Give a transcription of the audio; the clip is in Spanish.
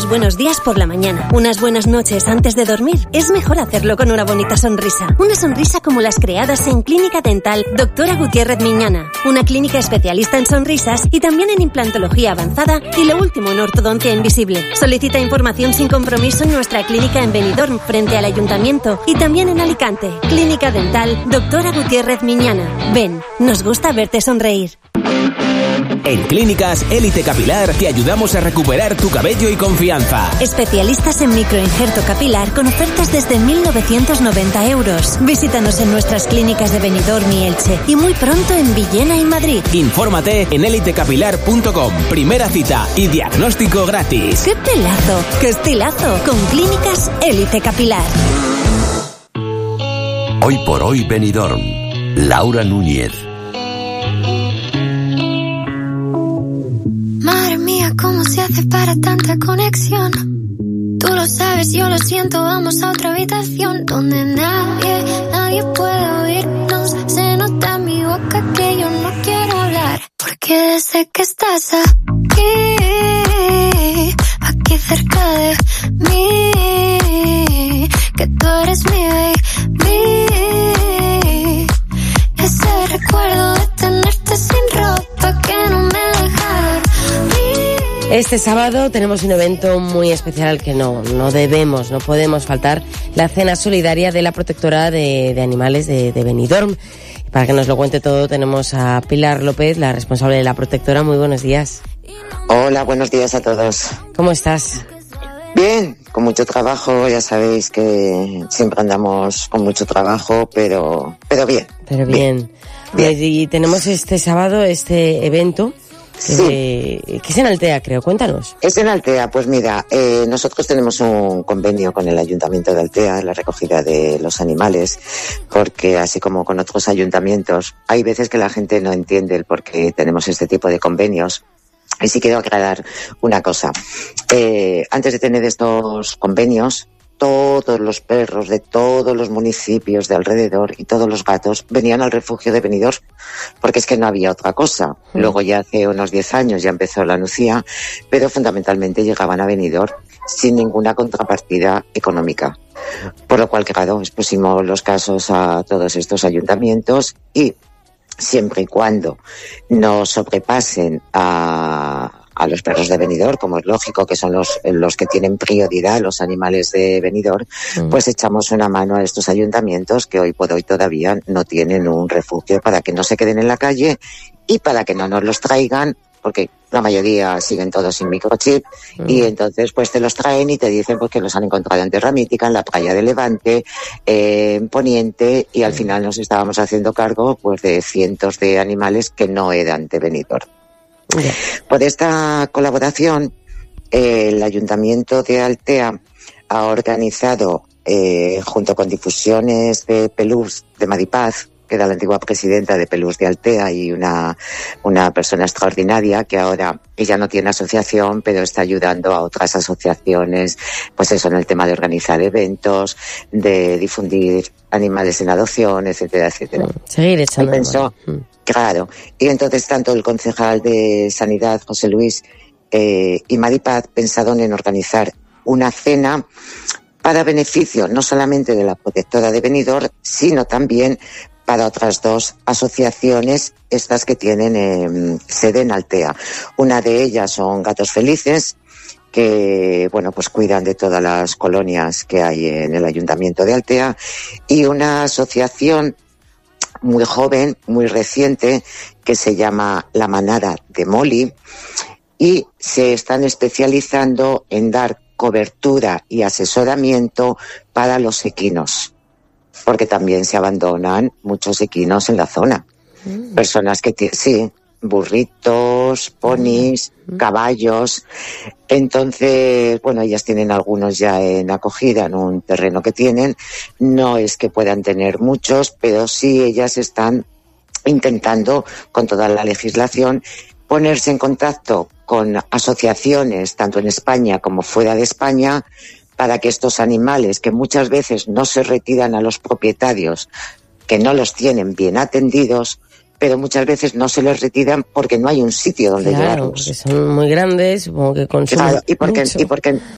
unos buenos días por la mañana, unas buenas noches antes de dormir, es mejor hacerlo con una bonita sonrisa. Una sonrisa como las creadas en Clínica Dental Dra. Gutiérrez Miñana, una clínica especialista en sonrisas y también en implantología avanzada y lo último en ortodoncia invisible. Solicita información sin compromiso en nuestra clínica en Benidorm, frente al Ayuntamiento, y también en Alicante. Clínica Dental Dra. Gutiérrez Miñana. Ven, nos gusta verte sonreír. En Clínicas Élite Capilar te ayudamos a recuperar tu cabello y confianza. Especialistas en microinjerto capilar con ofertas desde 1.990 euros. Visítanos en nuestras clínicas de Benidorm y Elche y muy pronto en Villena y Madrid. Infórmate en elitecapilar.com. Primera cita y diagnóstico gratis. ¡Qué pelazo! ¡Qué estilazo! Con Clínicas Élite Capilar. Hoy por hoy Benidorm. Laura Núñez. Madre mía, ¿cómo se hace para tanta conexión? Tú lo sabes, yo lo siento, vamos a otra habitación donde nadie puede oírnos. Se nota en mi boca que yo no quiero hablar, porque desde que estás aquí cerca de mí, que tú eres mi baby, ese recuerdo de tenerte sin ropa que no me deja. Este sábado tenemos un evento muy especial al que no podemos faltar, la cena solidaria de la protectora de animales de Benidorm. Para que nos lo cuente todo tenemos a Pilar López, la responsable de la protectora. Muy buenos días. Hola, buenos días a todos. ¿Cómo estás? Bien, con mucho trabajo, ya sabéis que siempre andamos con mucho trabajo, pero bien. Pero bien. Y tenemos este sábado este evento. Que es en Altea, creo. Cuéntanos. Es en Altea. Pues mira, nosotros tenemos un convenio con el Ayuntamiento de Altea en la recogida de los animales, porque así como con otros ayuntamientos, hay veces que la gente no entiende el por qué tenemos este tipo de convenios. Y sí quiero aclarar una cosa. Antes de tener estos convenios, todos los perros de todos los municipios de alrededor y todos los gatos venían al refugio de Benidorm, porque es que no había otra cosa. Luego ya hace unos 10 años ya empezó la Nucía, pero fundamentalmente llegaban a Benidorm sin ninguna contrapartida económica. Por lo cual, claro, expusimos los casos a todos estos ayuntamientos y siempre y cuando no sobrepasen a los perros de Benidorm, como es lógico que son los que tienen prioridad, los animales de Benidorm, pues echamos una mano a estos ayuntamientos que hoy por hoy todavía no tienen un refugio para que no se queden en la calle y para que no nos los traigan, porque la mayoría siguen todos sin microchip, y entonces pues te los traen y te dicen pues que los han encontrado en Terra Mítica, en la playa de Levante, en Poniente, y al final nos estábamos haciendo cargo pues de cientos de animales que no eran de Benidorm. Por esta colaboración, el Ayuntamiento de Altea ha organizado, junto con Difusiones de Pelús de Maripaz, que era la antigua presidenta de Pelús de Altea y una persona extraordinaria que ahora ella no tiene asociación, pero está ayudando a otras asociaciones, pues eso, en el tema de organizar eventos, de difundir animales en adopción, etcétera, etcétera. Seguir echando. Claro, y entonces tanto el concejal de Sanidad, José Luis, y Maripaz pensaron en organizar una cena para beneficio no solamente de la protectora de Benidorm, sino también para otras dos asociaciones, estas que tienen sede en Altea. Una de ellas son Gatos Felices, que bueno, pues cuidan de todas las colonias que hay en el Ayuntamiento de Altea, y una asociación muy joven, muy reciente, que se llama La Manada de Moli, y se están especializando en dar cobertura y asesoramiento para los equinos, porque también se abandonan muchos equinos en la zona. Personas que sí, burritos, ponis, caballos. Entonces, bueno, ellas tienen algunos ya en acogida en un terreno que tienen. No es que puedan tener muchos, pero sí ellas están intentando, con toda la legislación, ponerse en contacto con asociaciones, tanto en España como fuera de España, para que estos animales, que muchas veces no se retiran a los propietarios, que no los tienen bien atendidos, pero muchas veces no se les retiran porque no hay un sitio donde llevarlos. Porque son muy grandes, supongo que consumen mucho.